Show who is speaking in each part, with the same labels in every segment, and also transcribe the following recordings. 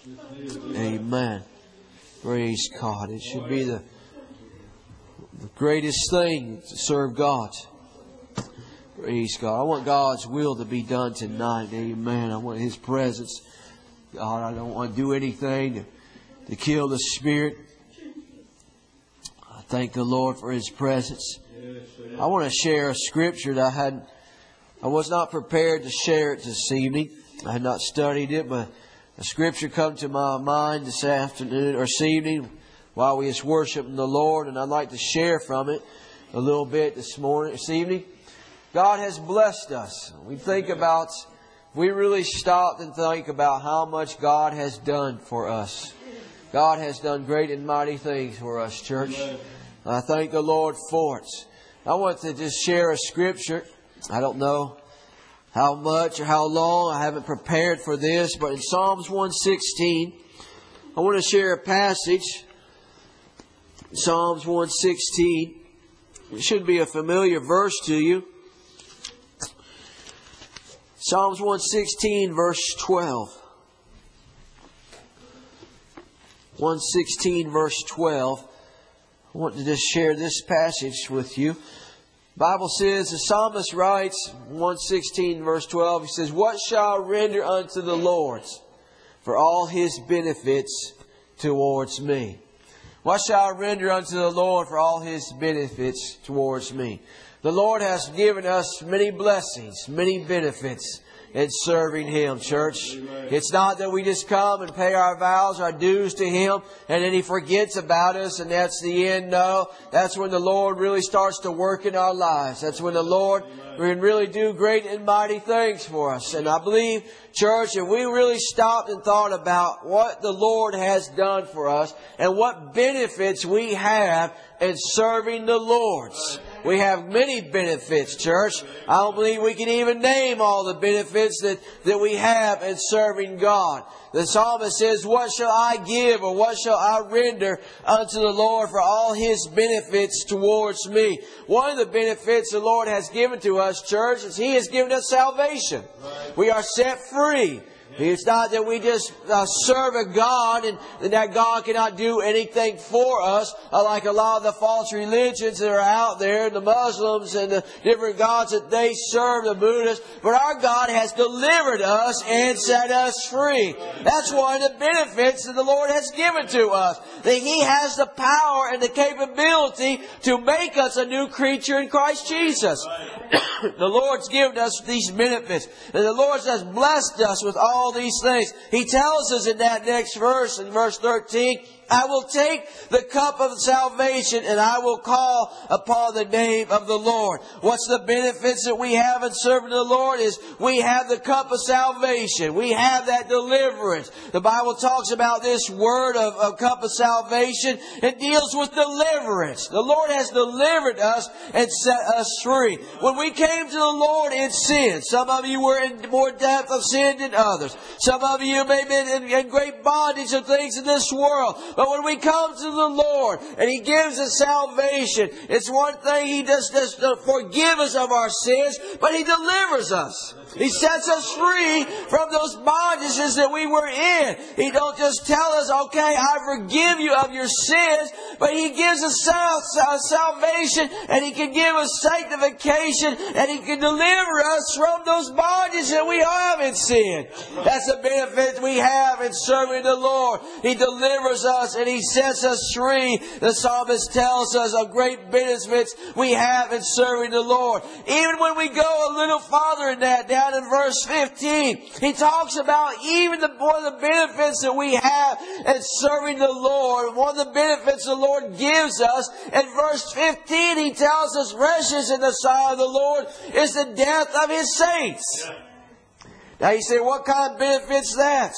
Speaker 1: Amen. Praise God. It should be the greatest thing to serve God. Praise God. I want God's will to be done tonight. Amen. I want His presence. God, I don't want to do anything to kill the Spirit. I thank the Lord for His presence. I want to share a scripture that I was not prepared to share it this evening. I had not studied it, but a scripture come to my mind this afternoon or this evening while we was worshiping the Lord, and I'd like to share from it a little bit this evening. God has blessed us. We think about, we really stopped and think about how much God has done for us. God has done great and mighty things for us, church. I thank the Lord for it. I want to just share a scripture. I don't know how much or how long. I haven't prepared for this, but in Psalms 116, I want to share a passage. Psalms 116. It should be a familiar verse to you. Psalms 116, verse 12. 116, verse 12. I want to just share this passage with you. The Bible says, the psalmist writes, 116, verse 12, he says, "What shall I render unto the Lord for all His benefits towards me?" What shall I render unto the Lord for all His benefits towards me? The Lord has given us many blessings, many benefits in serving Him, church. It's not that we just come and pay our vows, our dues to Him, and then He forgets about us and that's the end. No, that's when the Lord really starts to work in our lives. That's when the Lord can really do great and mighty things for us. And I believe, church, if we really stopped and thought about what the Lord has done for us and what benefits we have in serving the Lord. We have many benefits, church. I don't believe we can even name all the benefits that we have in serving God. The psalmist says, "What shall I give or what shall I render unto the Lord for all His benefits towards me?" One of the benefits the Lord has given to us, church, is He has given us salvation. We are set free. It's not that we just serve a God and that God cannot do anything for us, like a lot of the false religions that are out there, the Muslims and the different gods that they serve, the Buddhists. But our God has delivered us and set us free. That's one of the benefits that the Lord has given to us. That He has the power and the capability to make us a new creature in Christ Jesus. The Lord's given us these benefits. And the Lord has blessed us with all these things. He tells us in that next verse, in verse 13, "I will take the cup of salvation and I will call upon the name of the Lord." What's the benefits that we have in serving the Lord is we have the cup of salvation. We have that deliverance. The Bible talks about this word of cup of salvation. It deals with deliverance. The Lord has delivered us and set us free. When we came to the Lord in sin, some of you were in more depth of sin than others. Some of you may have been in great bondage of things in this world. But when we come to the Lord and He gives us salvation, it's one thing He does to forgive us of our sins, but He delivers us. He sets us free from those bondages that we were in. He don't just tell us, "Okay, I forgive you of your sins," but He gives us salvation, and He can give us sanctification, and He can deliver us from those bondages that we have in sin. That's the benefit we have in serving the Lord. He delivers us and He sets us free. The psalmist tells us of great benefits we have in serving the Lord. Even when we go a little farther in that, down in verse 15, he talks about even one of the benefits that we have in serving the Lord. One of the benefits the Lord gives us. In verse 15, he tells us, "Precious in the sight of the Lord is the death of His saints." Now you say, what kind of benefits that?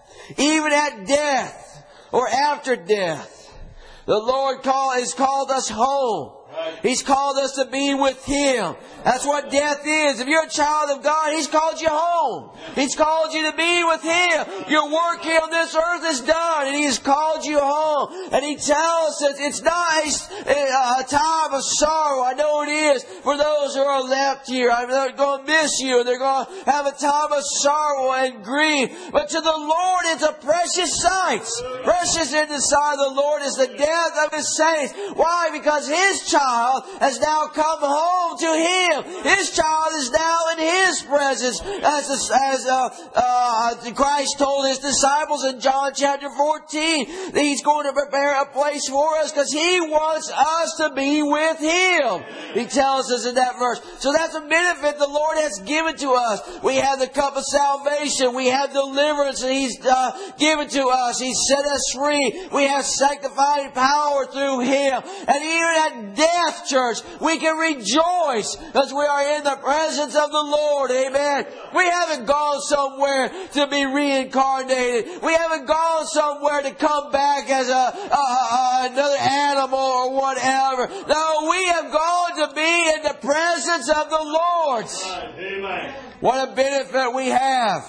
Speaker 1: Even at death, or after death, the Lord has called us home. He's called us to be with Him. That's what death is. If you're a child of God, He's called you home. He's called you to be with Him. Your work here on this earth is done, and He has called you home. And He tells us it's not a time of sorrow. I know it is for those who are left here. They're going to miss you, and they're going to have a time of sorrow and grief. But to the Lord, it's a precious sight. Precious in the sight of the Lord is the death of His saints. Why? Because His child has now come home to Him. His child is now in His presence, as Christ told His disciples in John chapter 14. That He's going to prepare a place for us because He wants us to be with Him. He tells us in that verse. So that's a benefit the Lord has given to us. We have the cup of salvation. We have deliverance that He's given to us. He's set us free. We have sanctifying power through Him. And even at death, church, we can rejoice because we are in the presence of the Lord. Amen. We haven't gone somewhere to be reincarnated. We haven't gone somewhere to come back as another animal or whatever. No, we have gone to be in the presence of the Lord.
Speaker 2: Amen.
Speaker 1: What a benefit we have.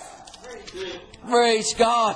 Speaker 1: Praise God.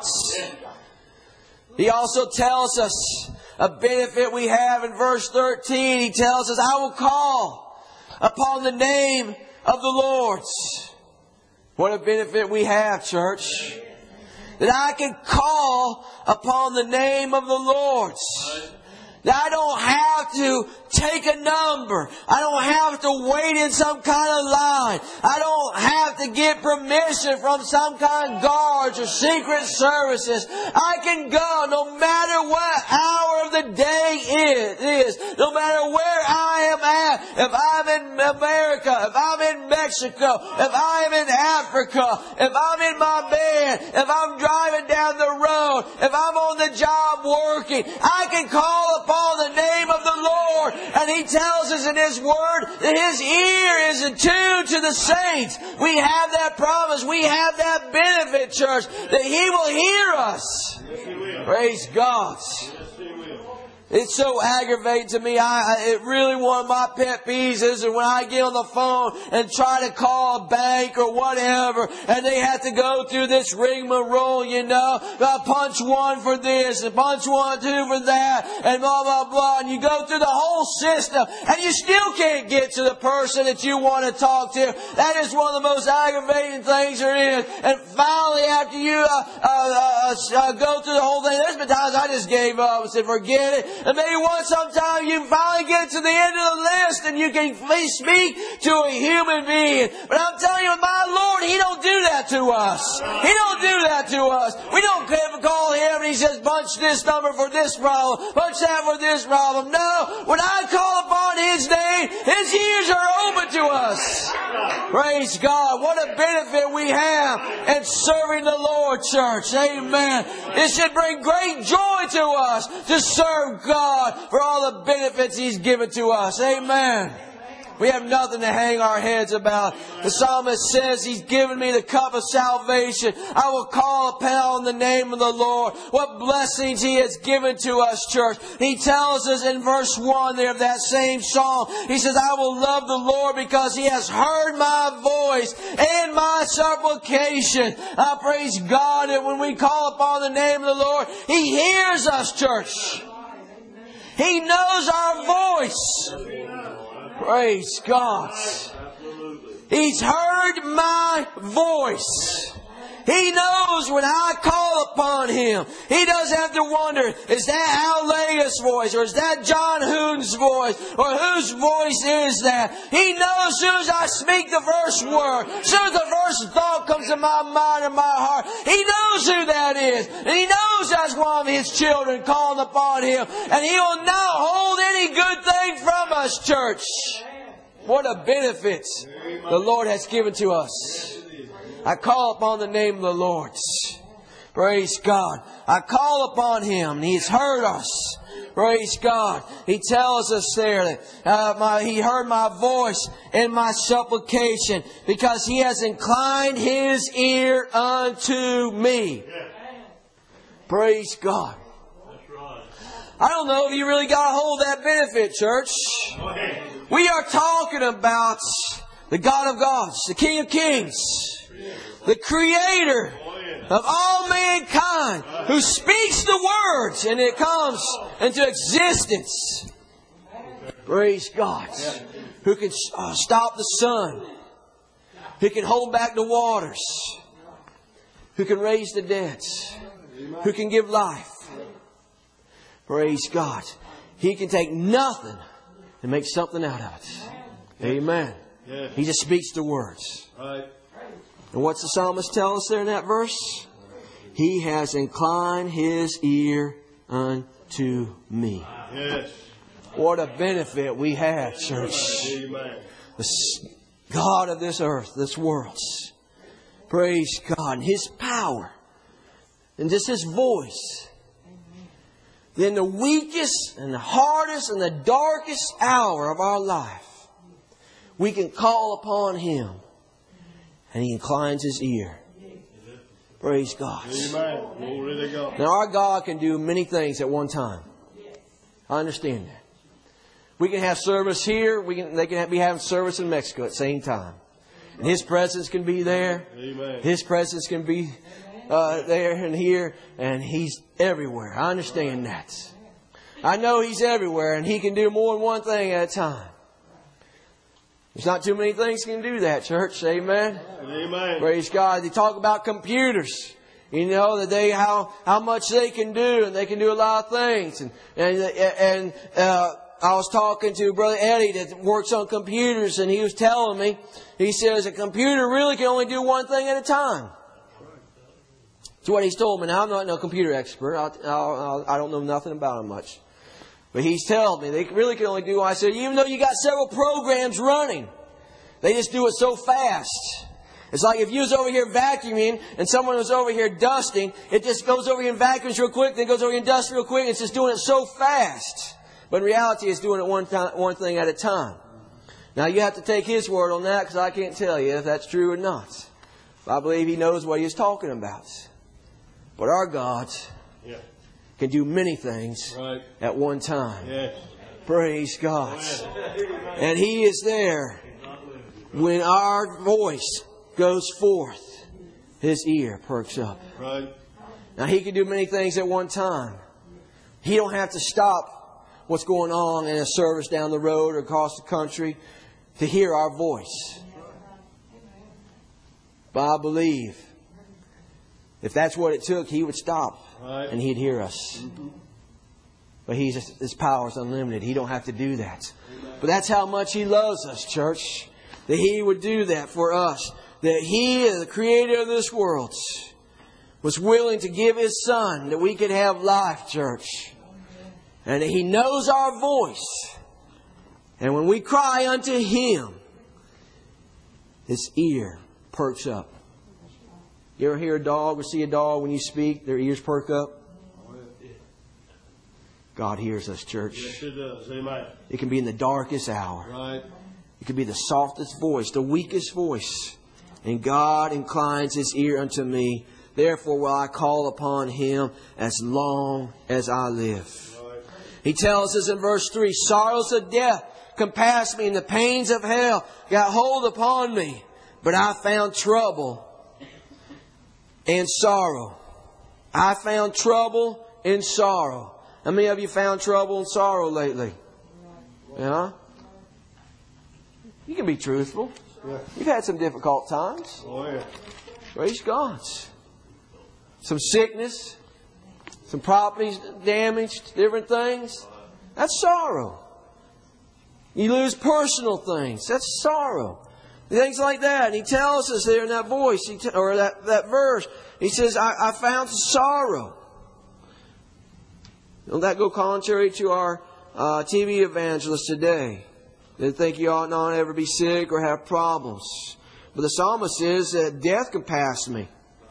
Speaker 1: He also tells us a benefit we have in verse 13. He tells us, I will call upon the name of the Lord. What a benefit we have, church. That I can call upon the name of the Lord. That I don't have to take a number. I don't have to wait in some kind of line. I don't have to get permission from some kind of guards or secret services. I can go no matter what hour of the day it is. No matter where I am at. If I'm in America, if I'm in Mexico, if I'm in Africa, if I'm in my bed, if I'm driving down the road, if I'm on the job working, I can call upon the name of the Lord. And He tells us in His Word that His ear is attuned to the saints. We have that promise. We have that benefit, church, that He will hear us.
Speaker 2: Yes, He will.
Speaker 1: Praise God.
Speaker 2: Yes, He will.
Speaker 1: It's so aggravating to me. It really one of my pet peeves is when I get on the phone and try to call a bank or whatever, and they have to go through this rigmarole, punch 1 for this and punch 1, 2 for that, and blah, blah, blah. And you go through the whole system, and you still can't get to the person that you want to talk to. That is one of the most aggravating things there is. And finally, after you go through the whole thing, there's been times I just gave up and said, forget it. And maybe sometime you finally get to the end of the list and you can speak to a human being. But I'm telling you, my Lord, He don't do that to us. He don't do that to us. We don't call Him and He says, punch this number for this problem, punch that for this problem. No, when I call upon His name, His ears are open to us. Praise God. What a benefit we have in serving the Lord, church. Amen. It should bring great joy to us to serve God for all the benefits He's given to us. Amen. We have nothing to hang our heads about. The psalmist says, He's given me the cup of salvation. I will call upon the name of the Lord. What blessings He has given to us, church. He tells us in verse 1 there of that same psalm, He says, I will love the Lord because He has heard my voice and my supplication. I praise God that when we call upon the name of the Lord, He hears us, church. He knows our voice. Praise God. He's heard my voice. He knows when I call upon Him. He doesn't have to wonder, is that Al Lega's voice? Or is that John Hoon's voice? Or whose voice is that? He knows as soon as I speak the first word, as soon as the first thought comes to my mind and my heart, He knows who that is. And He knows that's one of His children calling upon Him. And He will not hold any good thing from us, church. What a benefit the Lord has given to us. I call upon the name of the Lord. Praise God. I call upon Him and He's heard us. Praise God. He tells us there that He heard my voice and my supplication because He has inclined His ear unto me. Praise God. I don't know if you really got a hold of that benefit, church.
Speaker 2: Go ahead.
Speaker 1: We are talking about the God of gods, the King of kings, the Creator of all mankind, who speaks the words and it comes into existence. Praise God. Who can stop the sun, who can hold back the waters, who can raise the dead, who can give life. Praise God. He can take nothing and make something out of it. Amen. He just speaks the words. And what's the psalmist tell us there in that verse? He has inclined His ear unto me.
Speaker 2: Yes.
Speaker 1: What a benefit we have, church.
Speaker 2: Amen.
Speaker 1: The God of this earth, this world. Praise God. And His power. And just His voice. In the weakest and the hardest and the darkest hour of our life, we can call upon Him. And He inclines His ear. Praise God.
Speaker 2: Amen. Glory to God.
Speaker 1: Now our God can do many things at one time. I understand that. We can have service here. They can be having service in Mexico at the same time. And His presence can be there.
Speaker 2: Amen.
Speaker 1: His presence can be there and here. And He's everywhere. I understand that. I know He's everywhere. And He can do more than one thing at a time. There's not too many things can do that, church. Amen.
Speaker 2: Amen.
Speaker 1: Praise God. They talk about computers. You know, that how much they can do. And they can do a lot of things. And I was talking to Brother Eddie that works on computers, and he was telling me, he says a computer really can only do one thing at a time. That's what he's told me. Now, I'm not no computer expert. I don't know nothing about them much. But he's telling me they really can only do one. I said, even though you got several programs running, they just do it so fast. It's like if you was over here vacuuming and someone was over here dusting, it just goes over here and vacuums real quick, then goes over here and dusts real quick, and it's just doing it so fast. But in reality, it's doing it one thing at a time. Now, you have to take His word on that, because I can't tell you if that's true or not. But I believe He knows what He's talking about. But our God can do many things at one time.
Speaker 2: Yes.
Speaker 1: Praise God. And He is there when our voice goes forth. His ear perks up.
Speaker 2: Right.
Speaker 1: Now, He can do many things at one time. He don't have to stop what's going on in a service down the road or across the country to hear our voice. But I believe if that's what it took, He would stop and He'd hear us. But His power is unlimited. He don't have to do that. But that's how much He loves us, church. That He would do that for us. That He, the Creator of this world, was willing to give His Son that we could have life, church. And He knows our voice. And when we cry unto Him, His ear perks up. You ever hear a dog or see a dog when you speak, their ears perk up? God hears us, church.
Speaker 2: Yes, it does. Amen.
Speaker 1: It can be in the darkest hour.
Speaker 2: Right.
Speaker 1: It can be the softest voice, the weakest voice. And God inclines His ear unto me. Therefore will I call upon Him as long as I live. He tells us in verse 3, sorrows of death compassed me, and the pains of hell got hold upon me. But I found trouble and sorrow. I found trouble and sorrow. How many of you found trouble and sorrow lately? Yeah? You can be truthful. You've had some difficult times.
Speaker 2: Oh, yeah.
Speaker 1: Praise God. Some sickness. Some properties damaged, different things. That's sorrow. You lose personal things. That's sorrow. Things like that. And He tells us there in that voice, or that verse, He says, I found sorrow. Don't that go contrary to our TV evangelists today? They think you ought not ever be sick or have problems. But the psalmist says that death can pass me.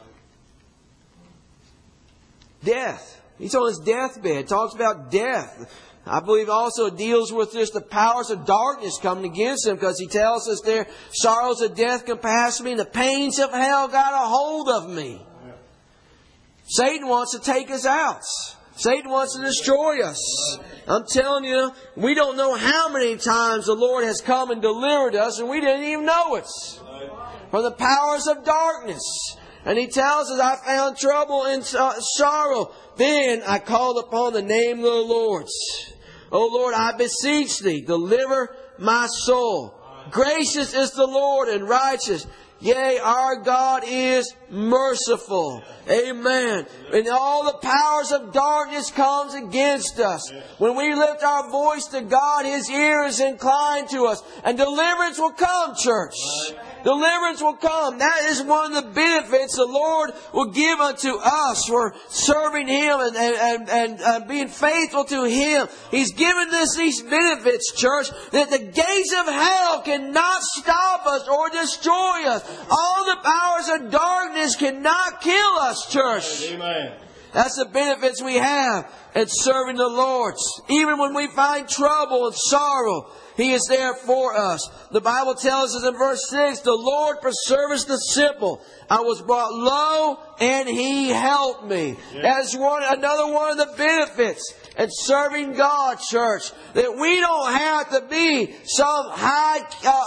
Speaker 1: Death. He's on His deathbed. Talks about death. I believe also it deals with just the powers of darkness coming against Him, because He tells us there, sorrows of death compassed me, and the pains of hell got a hold of me. Satan wants to take us out. Satan wants to destroy us. I'm telling you, we don't know how many times the Lord has come and delivered us and we didn't even know it. From the powers of darkness. And He tells us, I found trouble and sorrow. Then I called upon the name of the Lord. O Lord, I beseech Thee, deliver my soul. Gracious is the Lord and righteous. Yea, our God is merciful. Amen. And all the powers of darkness comes against us. When we lift our voice to God, His ear is inclined to us. And deliverance will come, church. Deliverance will come. That is one of the benefits the Lord will give unto us for serving Him and being faithful to Him. He's given us these benefits, church, that the gates of hell cannot stop us or destroy us. All the powers of darkness cannot kill us, church.
Speaker 2: Amen.
Speaker 1: That's the benefits we have in serving the Lord. Even when we find trouble and sorrow, He is there for us. The Bible tells us in verse 6, the Lord preserveth the simple. I was brought low and He helped me. Yeah. That's another one of the benefits in serving God, church. That we don't have to be some high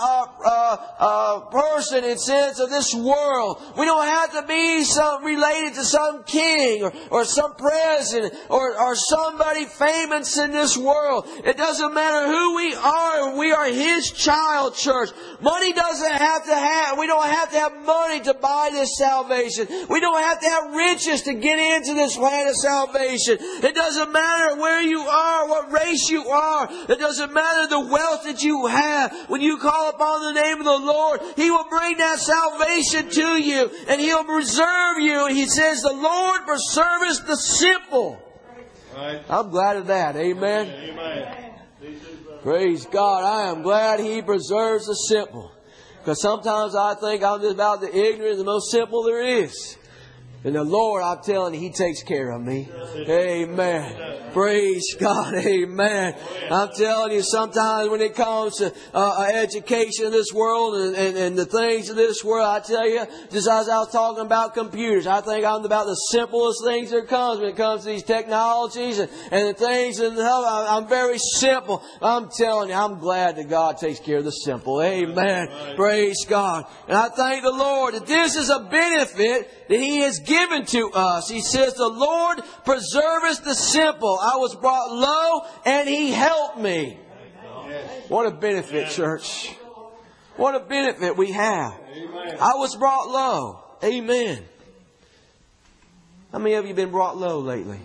Speaker 1: person in sense of this world. We don't have to be related to some king or some president or somebody famous in this world. It doesn't matter who we are. We are His child, church. Money doesn't have to have. We don't have to have money to buy this salvation. We don't have to have riches to get into this land of salvation. It doesn't matter where you are, what race you are. It doesn't matter the wealth that you have. When you call upon the name of the Lord, He will bring that salvation to you and He'll preserve you. He says, the Lord preserveth the simple. Right. I'm glad of that. Amen.
Speaker 2: Amen.
Speaker 1: Praise God. I am glad He preserves the simple. Because sometimes I think I'm just about the ignorant, the most simple there is. And the Lord, I'm telling you, He takes care of me. Amen. Praise God. Amen. I'm telling you, sometimes when it comes to education in this world and the things of this world, I tell you, just as I was talking about computers, I think I'm about the simplest things there comes when it comes to these technologies and the things. And I'm very simple. I'm telling you, I'm glad that God takes care of the simple. Amen. Praise God. And I thank the Lord that this is a benefit that He has given to us. He says, the Lord preserveth the simple. I was brought low and He helped me. What a benefit, church. What a benefit we have. I was brought low. Amen. How many of you been brought low lately?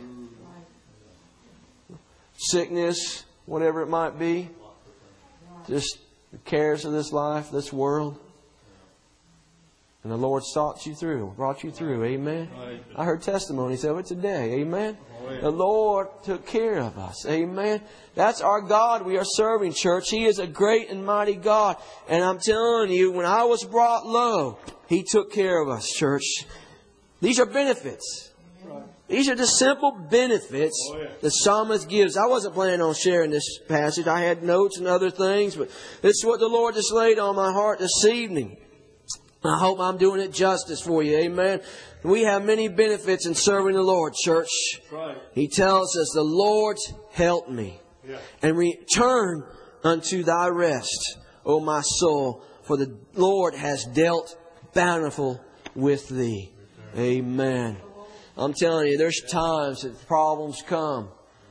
Speaker 1: Sickness, whatever it might be. Just the cares of this life, this world. And the Lord sought you through, brought you through. Amen. I heard testimonies of it today. Amen. The Lord took care of us. Amen. That's our God we are serving, church. He is a great and mighty God. And I'm telling you, when I was brought low, He took care of us, church. These are benefits. These are the simple benefits the psalmist gives. I wasn't planning on sharing this passage. I had notes and other things, but this is what the Lord just laid on my heart this evening. I hope I'm doing it justice for you. Amen. We have many benefits in serving the Lord, church.
Speaker 2: Right.
Speaker 1: He tells us, the Lord help me. Yeah. And return unto thy rest, O my soul, for the Lord has dealt bountiful with thee. Amen. I'm telling you, there's times that problems come.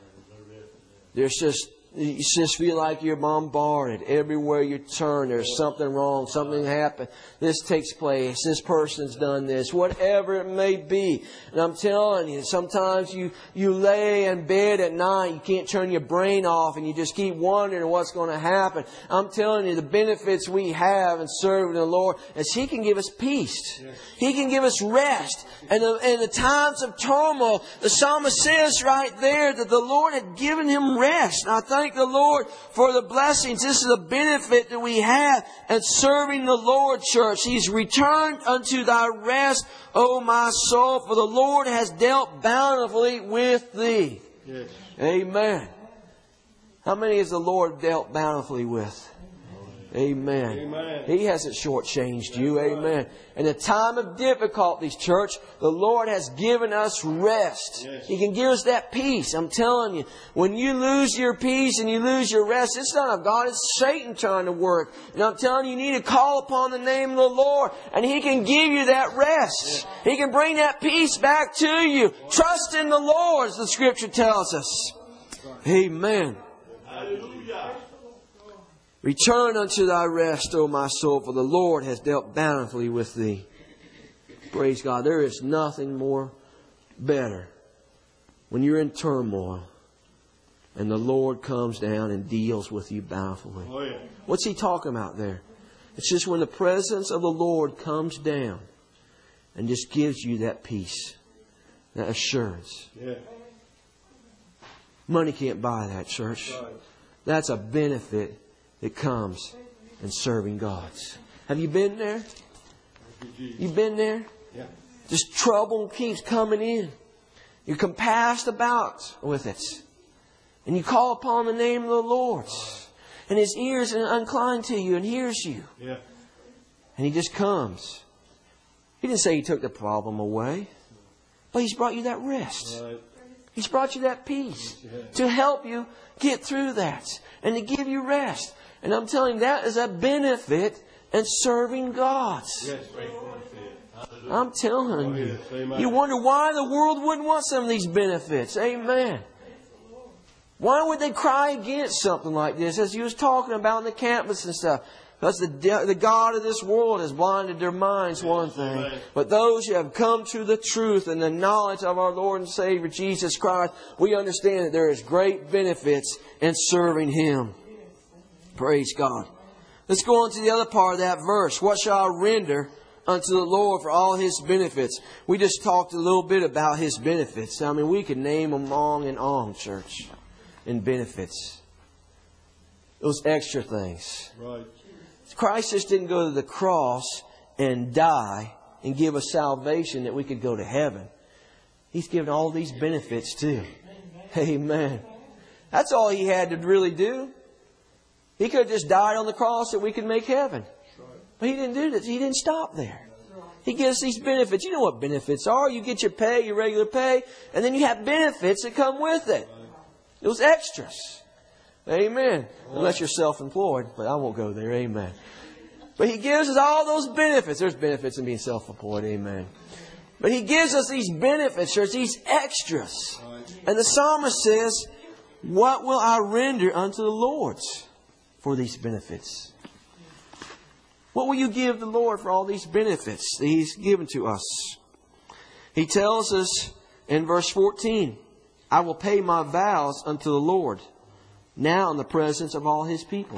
Speaker 1: You just feel like you're bombarded. Everywhere you turn, there's something wrong. Something happened. This takes place. This person's done this. Whatever it may be. And I'm telling you, sometimes you lay in bed at night. You can't turn your brain off. And you just keep wondering what's going to happen. I'm telling you, the benefits we have in serving the Lord is He can give us peace. Yes. He can give us rest. And in the times of turmoil, the psalmist says right there that the Lord had given him rest. And I thank the Lord for the blessings. This is a benefit that we have in serving the Lord, church. He's returned unto thy rest, O my soul, for the Lord has dealt bountifully with thee. Yes. Amen. How many has the Lord dealt bountifully with? Amen.
Speaker 2: Amen.
Speaker 1: He hasn't shortchanged you. Amen. In a time of difficulties, church, the Lord has given us rest.
Speaker 2: Yes.
Speaker 1: He can give us that peace. I'm telling you, when you lose your peace and you lose your rest, it's not of God, it's Satan trying to work. And I'm telling you, you need to call upon the name of the Lord, and He can give you that rest. Yes. He can bring that peace back to you. Trust in the Lord, as the Scripture tells us. Amen.
Speaker 2: Hallelujah.
Speaker 1: Return unto thy rest, O my soul, for the Lord has dealt bountifully with thee. Praise God. There is nothing more better when you're in turmoil and the Lord comes down and deals with you bountifully.
Speaker 2: Oh, yeah.
Speaker 1: What's He talking about there? It's just when the presence of the Lord comes down and just gives you that peace, that assurance.
Speaker 2: Yeah.
Speaker 1: Money can't buy that, church.
Speaker 2: Right.
Speaker 1: That's a benefit that comes in serving God. Have you been there? You've been there?
Speaker 2: Yeah.
Speaker 1: Just trouble keeps coming in. You compassed about with it. And you call upon the name of the Lord. And His ears are inclined to you and hears you.
Speaker 2: Yeah.
Speaker 1: And He just comes. He didn't say He took the problem away. But He's brought you that rest.
Speaker 2: Right.
Speaker 1: He's brought you that peace to help you get through that and to give you rest. And I'm telling you, that is a benefit in serving God.
Speaker 2: Yes.
Speaker 1: I'm telling you.
Speaker 2: Yes. Amen.
Speaker 1: You wonder why the world wouldn't want some of these benefits. Amen. Why would they cry against something like this, as he was talking about on the campus and stuff? Because the God of this world has blinded their minds, one thing. But those who have come to the truth and the knowledge of our Lord and Savior Jesus Christ, we understand that there is great benefits in serving Him. Praise God. Let's go on to the other part of that verse. What shall I render unto the Lord for all His benefits? We just talked a little bit about His benefits. I mean, we could name them on and on, church, in benefits. Those extra things.
Speaker 2: Right.
Speaker 1: Christ just didn't go to the cross and die and give us salvation that we could go to heaven. He's given all these benefits too. Amen. That's all He had to really do. He could have just died on the cross that we could make heaven. But He didn't do this. He didn't stop there. He gives these benefits. You know what benefits are. You get your pay, your regular pay, and then you have benefits that come with it. Those extras. Amen. Unless you're self-employed, but I won't go there. Amen. But He gives us all those benefits. There's benefits in being self-employed. Amen. But He gives us these benefits. There's these extras. And the psalmist says, what will I render unto the Lord for these benefits? What will you give the Lord for all these benefits that He's given to us? He tells us in verse 14, I will pay my vows unto the Lord, now in the presence of all His people.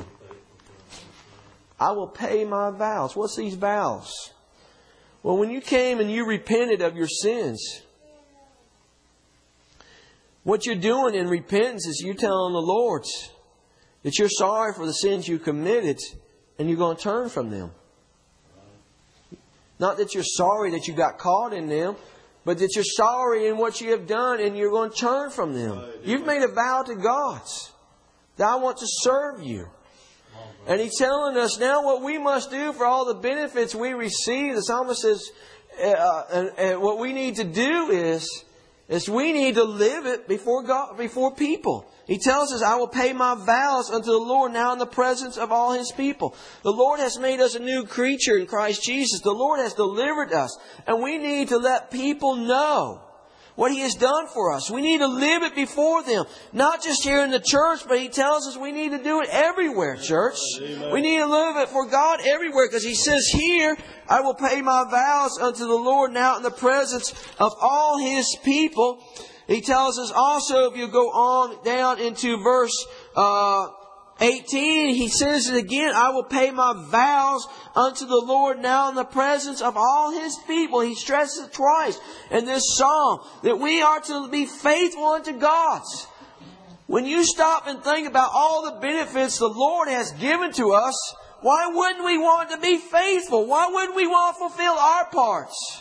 Speaker 1: I will pay my vows. What's these vows? Well, when you came and you repented of your sins, what you're doing in repentance is you telling the Lord that you're sorry for the sins you committed and you're going to turn from them. Not that you're sorry that you got caught in them, but that you're sorry in what you have done and you're going to turn from them. You've made a vow to God that I want to serve you. And He's telling us now what we must do for all the benefits we receive. The psalmist says, and what we need to do is we need to live it before God, before people. He tells us, I will pay my vows unto the Lord now in the presence of all His people. The Lord has made us a new creature in Christ Jesus. The Lord has delivered us. And we need to let people know what He has done for us. We need to live it before them. Not just here in the church, but He tells us we need to do it everywhere, church. Amen. We need to live it for God everywhere. Because He says here, I will pay my vows unto the Lord now in the presence of all His people. He tells us also, if you go on down into verse 18, he says it again, I will pay my vows unto the Lord now in the presence of all His people. He stresses it twice in this psalm that we are to be faithful unto God. When you stop and think about all the benefits the Lord has given to us, why wouldn't we want to be faithful? Why wouldn't we want to fulfill our parts?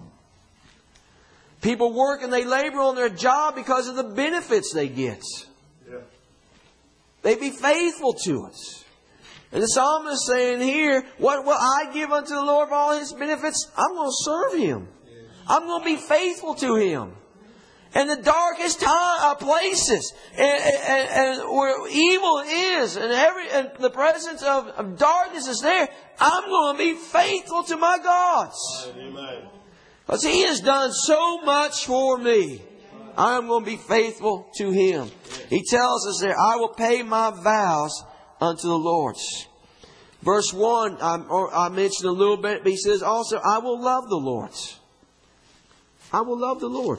Speaker 1: People work and they labor on their job because of the benefits they get. Yeah. They be faithful to us. And the psalmist is saying here, what will I give unto the Lord for all His benefits? I'm going to serve Him. I'm going to be faithful to Him. And the darkest places, and where evil is, and the presence of darkness is there, I'm going to be faithful to my God.
Speaker 2: Amen.
Speaker 1: Because He has done so much for me. I am going to be faithful to Him. He tells us there, I will pay my vows unto the Lord. Verse 1, I mentioned a little bit, but he says also, I will love the Lord. I will love the Lord.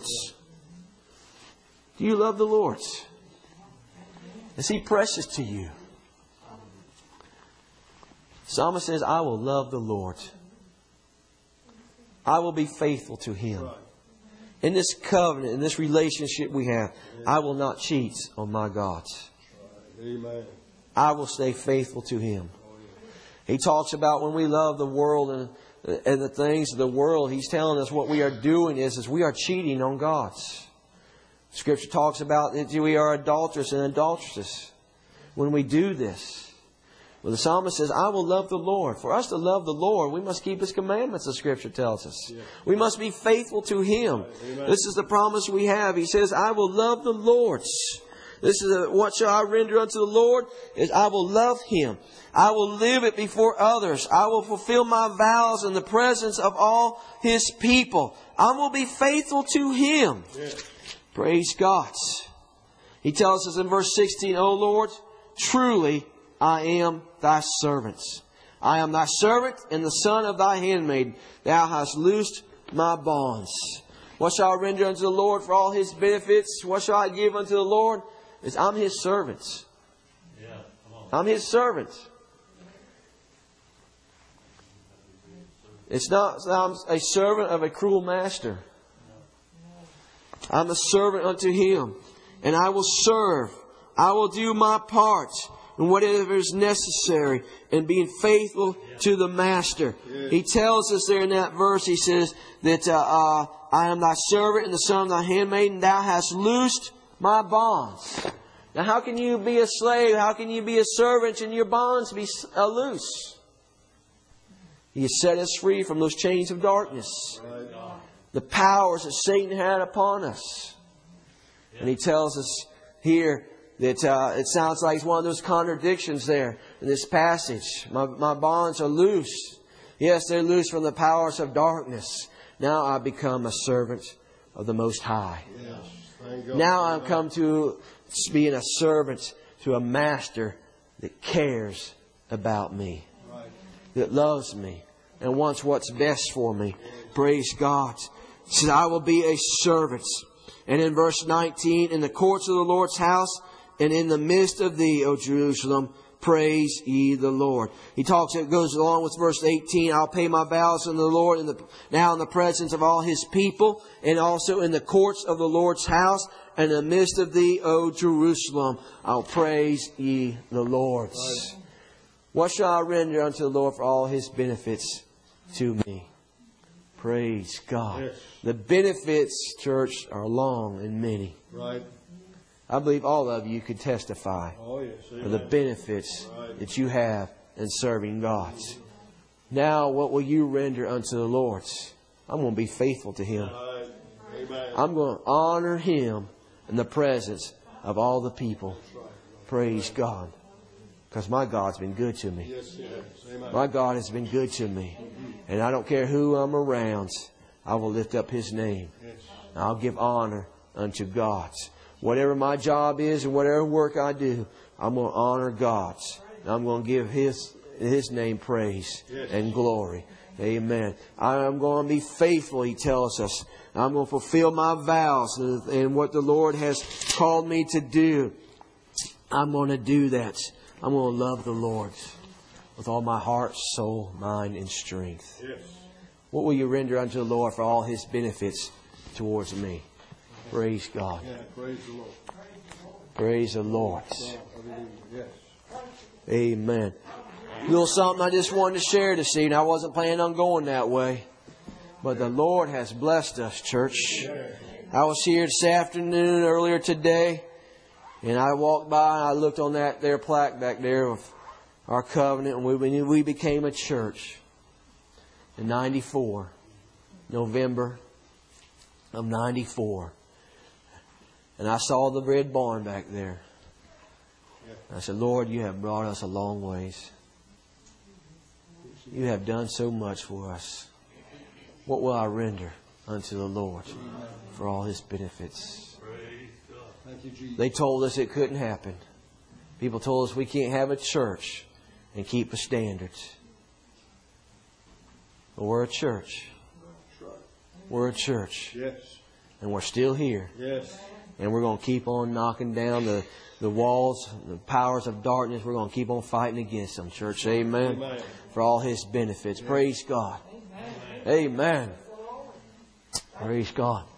Speaker 1: Do you love the Lord? Is He precious to you? Psalmist says, I will love the Lord. I will be faithful to Him. In this covenant, in this relationship we have, I will not cheat on my God.
Speaker 2: Amen.
Speaker 1: I will stay faithful to Him. He talks about when we love the world and the things of the world, He's telling us what we are doing is we are cheating on God. Scripture talks about that we are adulterous and adulteresses when we do this. Well, the psalmist says, I will love the Lord. For us to love the Lord, we must keep His commandments, the Scripture tells us. Yeah. We must be faithful to Him. Amen. This is the promise we have. He says, I will love the Lord. This is what shall I render unto the Lord? Is I will love Him. I will live it before others. I will fulfill my vows in the presence of all His people. I will be faithful to Him. Yeah. Praise God. He tells us in verse 16, O Lord, truly I am Thy servant. I am Thy servant and the son of Thy handmaid. Thou hast loosed my bonds. What shall I render unto the Lord for all His benefits? What shall I give unto the Lord? Is I'm His servant. Yeah, I'm His servant. It's not I'm a servant of a cruel master. I'm a servant unto Him. And I will serve. I will do my part in whatever is necessary and being faithful to the Master. Yeah. He tells us there in that verse, he says that I am Thy servant and the son of Thy handmaiden. Thou hast loosed my bonds. Now how can you be a slave? How can you be a servant and your bonds be loose? He has set us free from those chains of darkness. Right. The powers that Satan had upon us. Yeah. And he tells us here that it sounds like one of those contradictions there in this passage. My bonds are loose. Yes, they're loose from the powers of darkness. Now I become a servant of the Most High. Yes. Now I've come to being a servant to a Master that cares about me. Right. That loves me and wants what's best for me. Praise God. He says, I will be a servant. And in verse 19, in the courts of the Lord's house, and in the midst of thee, O Jerusalem, praise ye the Lord. It goes along with verse 18. I'll pay my vows unto the Lord now in the presence of all His people, and also in the courts of the Lord's house, and in the midst of thee, O Jerusalem, I'll praise ye the Lord. Right. What shall I render unto the Lord for all His benefits to me? Praise God. Yes. The benefits, church, are long and many. Right. I believe all of you could testify for the benefits that you have in serving God. Now, what will you render unto the Lord? I'm going to be faithful to Him. I'm going to honor Him in the presence of all the people. Praise God. Because my God's been good to me. My God has been good to me. And I don't care who I'm around, I will lift up His name. I'll give honor unto God. Whatever my job is and whatever work I do, I'm going to honor God. I'm going to give His name praise and glory. Amen. I'm going to be faithful, He tells us. I'm going to fulfill my vows and what the Lord has called me to do. I'm going to do that. I'm going to love the Lord with all my heart, soul, mind, and strength. Yes. What will you render unto the Lord for all His benefits towards me? Praise God. Yeah, praise the Lord. Praise the Lord. Yes. Amen. A little something I just wanted to share this evening. I wasn't planning on going that way. But the Lord has blessed us, church. I was here this afternoon, earlier today, and I walked by and I looked on that there plaque back there of our covenant, and we became a church in 94, November of 94. And I saw the red barn back there. I said, Lord, you have brought us a long ways. You have done so much for us. What will I render unto the Lord for all His benefits? They told us it couldn't happen. People told us we can't have a church and keep the standards. But we're a church. We're a church.
Speaker 2: Yes.
Speaker 1: And we're still here.
Speaker 2: Yes.
Speaker 1: And we're going to keep on knocking down the walls, the powers of darkness. We're going to keep on fighting against them, church. Amen.
Speaker 2: Amen.
Speaker 1: For all His benefits. Praise God. Amen. Praise God.